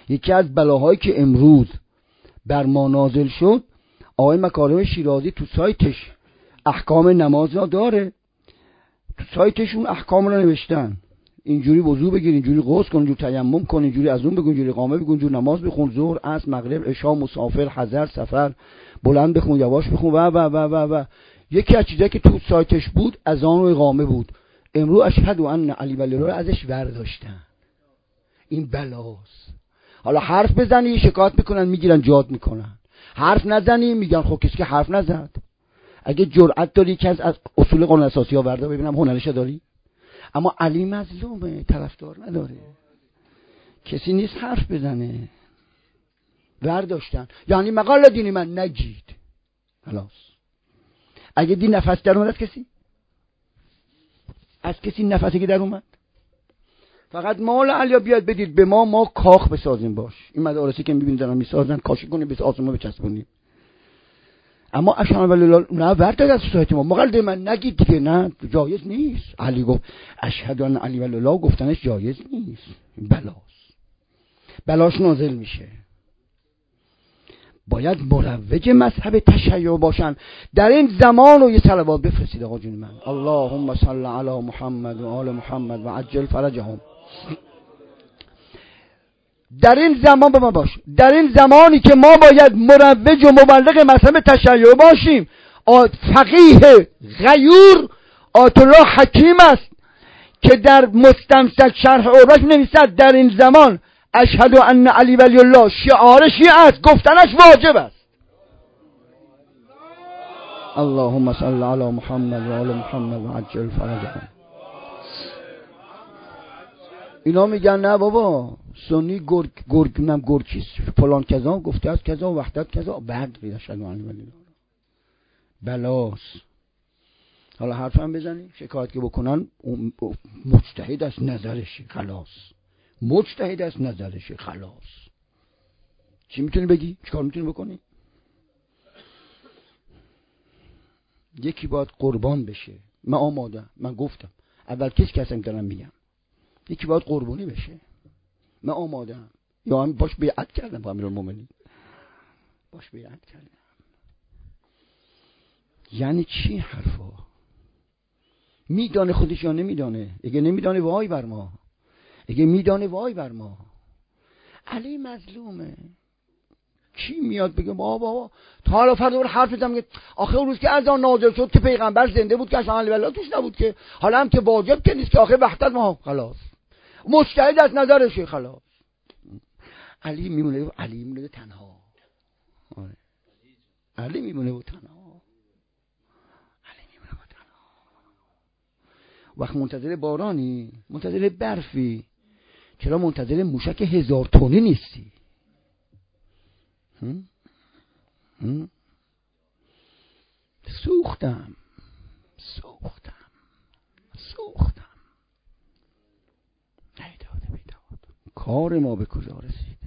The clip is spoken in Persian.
یکی از بلاهایی که امروز بر ما نازل شد، آقای مکارم شیرازی تو سایتش احکام نماز را داره، تو سایتشون احکام را نوشتن، اینجوری وضو بگیر، اینجوری غسل کن، اینجوری تیمم کن، اینجوری از اون بگو، اینجوری قامه بگو، اینجوری نماز بخون، ظهر، عصر، مغرب، عشا، مسافر، حضر، سفر، بلند بخون، یواش بخون و یکی از چیزایی که تو سایتش بود اذان و اقامه بود. امروز اشهد ان علی ولی الله ازش برداشتن. این بلاست. حالا حرف بزنی شکایت میکنن، میگیرن جات میکنن، حرف نزنی میگن خب کسی که حرف نزد. اگه جرأت داری که از اصول قانون اساسی ها وردا ببینم هنرش داری. اما علی مظلومه، طرفدار نداره، کسی نیست حرف بزنه، برداشتن. یعنی مقاله دینی من نگید. خلاص اگه دین نفس در اومد از کسی نفسی که در اومد، فقط مال علی بیاد بدید به ما کاخ بسازیم باش. این مدارسی که میبینید دارن میسازن کاشی کنیم به آسمون بچسبونیم. اما اشهد ولی الله نه ورد از سایت ما مقاله من نگید دیگه، نه جایز نیست. علی گفت اشهد ان علی ولی الله، گفتنش جایز نیست. بلاش نازل میشه. باید مروج مذهب تشیع باشن. در این زمان رو یه صلوات بفرستید آقا جون من، اللهم صل علی محمد و آل محمد و عجل فرجهم. در این زمان با ما باش. در این زمانی که ما باید مروج و مبلغ مذهب تشیع باشیم، فقیه غیور آیت الله حکیم است که در مستمسک شرح عروش نویسد در این زمان اشهد ان علی ولی الله شعار شیعه است، گفتنش واجب است. اللهم صل علی محمد و آل محمد و عجل فرجهم. اینا میگن نه بابا سنی گرگ چیست فلان کذا گفته است کذا وحدت کذا بعد اشهد ان علی ولی الله. بلاس. حالا حرفم بزنی شکایت که بکنن مجتهد است نظرش خلاص، مجتهد است نظرش خلاص. چی میتونی بگی؟ چیکار میتونی بکنی؟ یکی باید قربان بشه. من آمادم، من گفتم اول کسی هستم دارم میگم یکی باید قربانی بشه. من آمادم، یا هم باش بیعت کردم با امیرالمومنین، باش بیعت کردم. یعنی چی حرفا؟ میدانه خودش یا نمیدانه؟ اگه نمیدانه وای بر ما، اگه میدانه وای بر ما. علی مظلومه. کی میاد بگه بابا تا حالا فردا حرف بزنم که آخه اون روز که اذان نازل شد که پیغمبر زنده بود که اشهد ان لا توش نبود که، حالا هم که واجب که نیست که آخه وحدت ما خلاص مجتهد از نظرشه خلاص. علی میمونه تنها. علی میمونه تنها. وقت منتظر بارانی، منتظر برفی، چرا منتظر موشک 1000 تنی نیستی؟ سوختم نیداد کار ما به کجا رسید؟